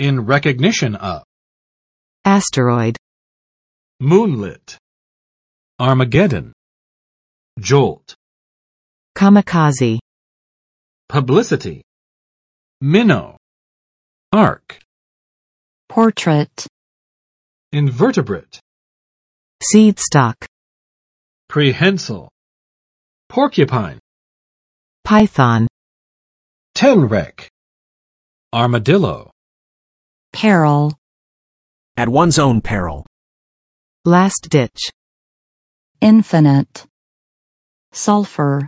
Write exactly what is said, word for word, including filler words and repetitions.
In recognition of. Asteroid. Moonlit. Armageddon. Jolt. Kamikaze. Publicity. Minnow. Arc. Portrait. Invertebrate. Seed stock. Prehensile. Porcupine. Python. Tenrec. Armadillo. Peril. At one's own peril. Last ditch. Infinite. Sulfur.